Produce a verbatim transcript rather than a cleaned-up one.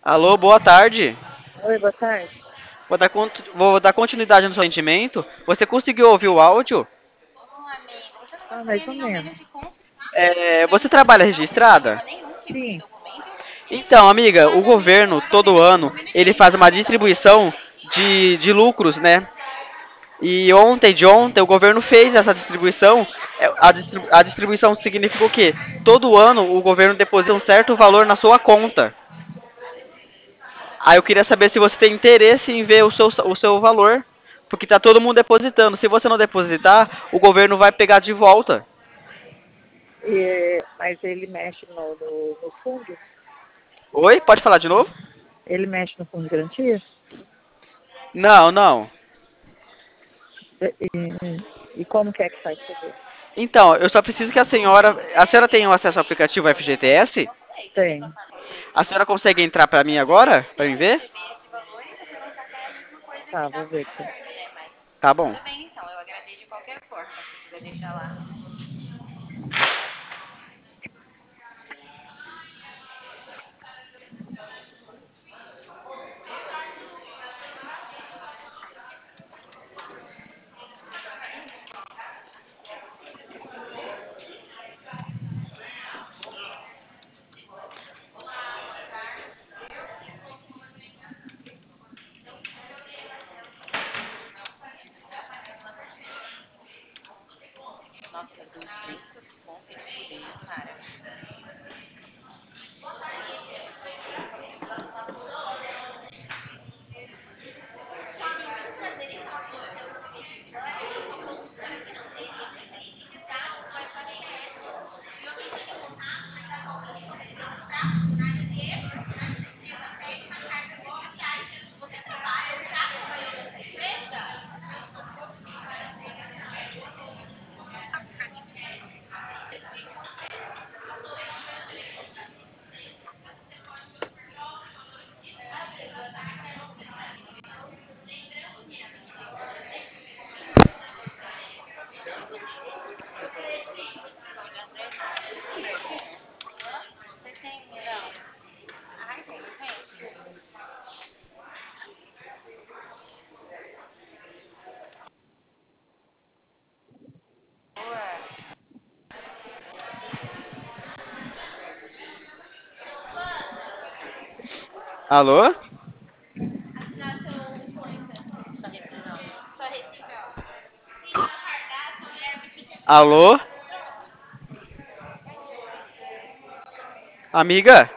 Alô, boa tarde. Oi, boa tarde. Vou dar, cont- vou dar continuidade no seu atendimento. Você conseguiu ouvir o áudio? Ah, mais ou menos. É, você trabalha registrada? Sim. Então, amiga, o governo, todo ano, ele faz uma distribuição de, de lucros, né? E ontem, de ontem, o governo fez essa distribuição. É, A, distribu- a distribuição significa o quê? Todo ano o governo deposita um certo valor na sua conta. Aí eu queria saber se você tem interesse em ver o seu, o seu valor. Porque tá todo mundo depositando. Se você não depositar, o governo vai pegar de volta. E- mas ele mexe no, no, no fundo? Oi? Pode falar de novo? Ele mexe no fundo de garantia? Não, não. E, e- e como que é que faz pra ver? Então, eu só preciso que a senhora. A senhora tem o acesso ao aplicativo F G T S? Tem. A senhora consegue entrar pra mim agora? Pra mim ver? Tá, vou ver aqui. Tá bom. Alô? Alô? Amiga?